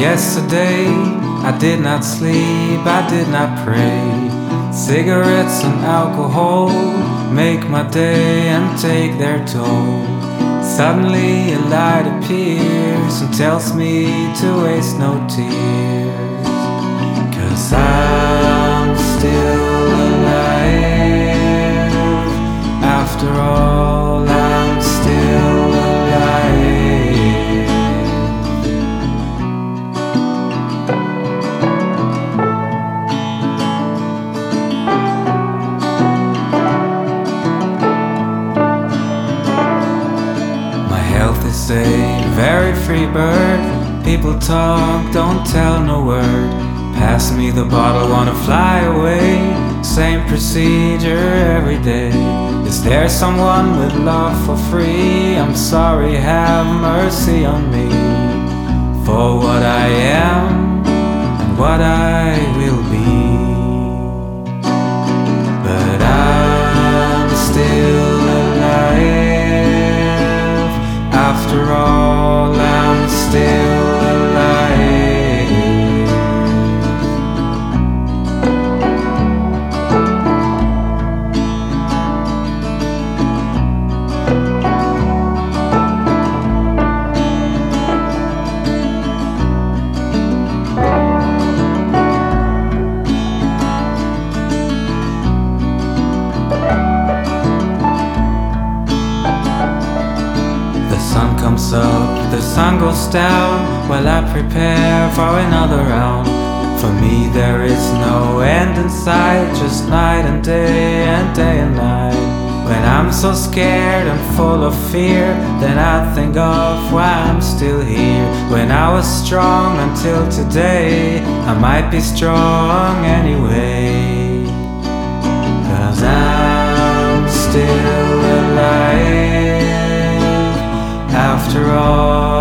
Yesterday I did not sleep, I did not pray. Cigarettes and alcohol make my day and take their toll. Suddenly a light appears and tells me to waste no tears, 'cause I'm still alive. After all, I'm still alive. My health is a very free bird. People talk, don't tell no word. Pass me the bottle, wanna fly away. Same procedure every day. Is there someone with love for free? I'm sorry, have mercy on me, for what I am and what I will be. But I'm still alive. After all, I'm still alive. The sun comes up, the sun goes down, while I prepare for another round. For me there is no end in sight, just night and day and night. When I'm so scared and full of fear, then I think of why I'm still here. When I was strong until today, I might be strong anyway, 'cause I'm still alive. After all,